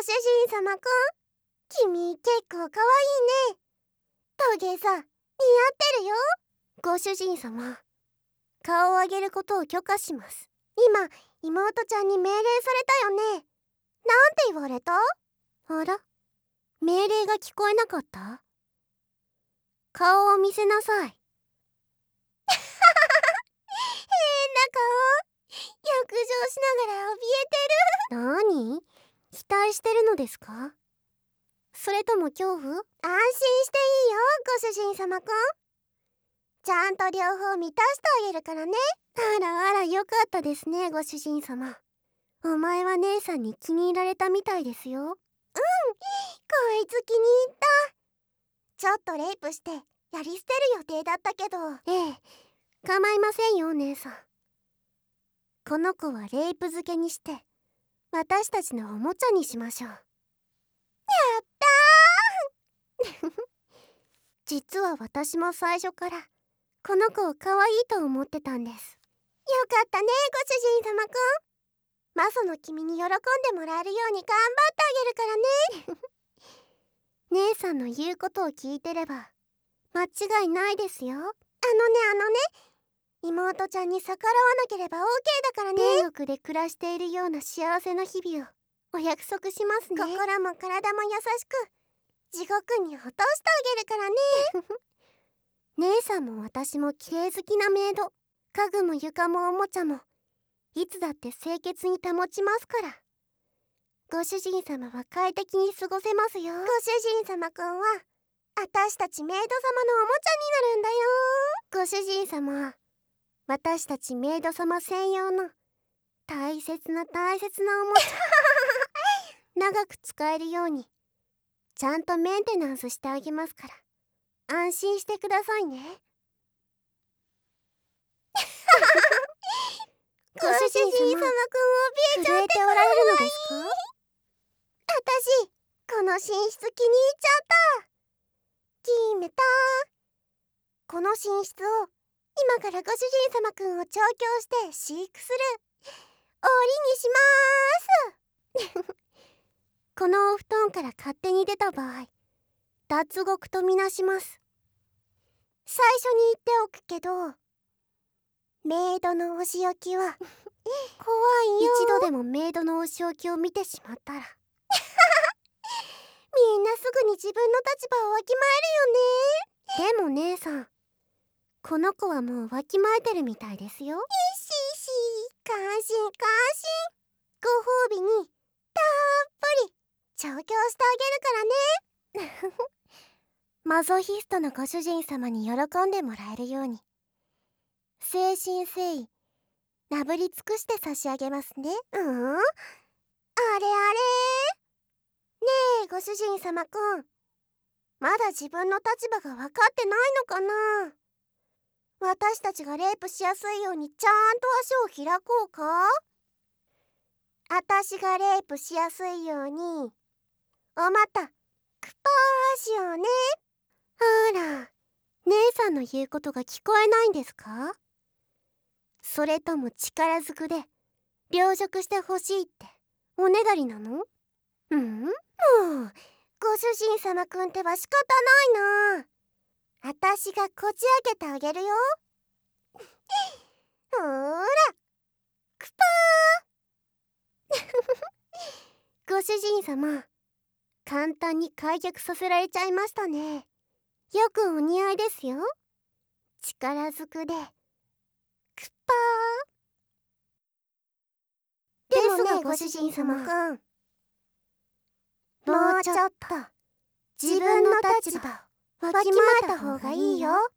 主人様くん、君結構かわいいね。トゲさん、似合ってるよ。ご主人様、顔を上げることを許可します。今、妹ちゃんに命令されたよね。なんて言われた？あら、命令が聞こえなかった？顔を見せなさい。変な顔。浴場しながら怯えてる。何？期待してるのですか？それとも恐怖？安心していいよ、ご主人様くん。ちゃんと両方満たしてあげるからね。あらあら、よかったですね、ご主人様。お前は姉さんに気に入られたみたいですよ。こいつ気に入った。ちょっとレイプしてやり捨てる予定だったけど。ええ、構いませんよ、姉さん。この子はレイプ漬けにして私たちのおもちゃにしましょう。やったー実は私も最初からこの子を可愛いと思ってたんです。よかったね、ご主人様くん。マソの君に喜んでもらえるように頑張ってあげるからね。姉さんの言うことを聞いてれば間違いないですよ。妹ちゃんに逆らわなければ OK だからね。天国で暮らしているような幸せな日々をお約束しますね。心も体も優しく地獄に落としてあげるからね。姉さんも私も綺麗好きなメイド。家具も床もおもちゃもいつだって清潔に保ちますから。ご主人様は快適に過ごせますよ。ご主人様くんは私たちメイド様のおもちゃになるんだよ。ご主人様、私たちメイド様専用の大切な大切なおもちゃ長く使えるようにちゃんとメンテナンスしてあげますから安心してくださいね。ご主人様くん怯えちゃっておられるのですか？私この寝室気に入っちゃった。決めた。この寝室を今からご主人様くんを調教して飼育する檻にしまーす。このお布団から勝手に出た場合脱獄とみなします。最初に言っておくけどメイドのお仕置きは怖いよ。一度でもメイドのお仕置きを見てしまったらみんなすぐに自分の立場をわきまえるよね。でも姉さん、この子はもうわきまえてるみたいですよ。感心感心。ご褒美にたっぷり調教してあげるからね。マゾヒストのご主人様に喜んでもらえるように誠心誠意なぶり尽くして差し上げますね。あれあれ、ねえご主人様くん、まだ自分の立場が分かってないのかな。私たちがレイプしやすいようにちゃんと足を開こうか。私がレイプしやすいようにお股くぱーしようね。あら、姉さんの言うことが聞こえないんですか？それとも力ずくで病弱してほしいっておねだりなの？もうご主人様くんっては仕方ないな。私がこじ開けてあげるよ。ほーらくぱー。ご主人様、簡単に開脚させられちゃいましたね。よくお似合いですよ。力ずくでくっぱー。ですがご主人様くん、もうちょっと自分の立場をわきまえた方がいいよ。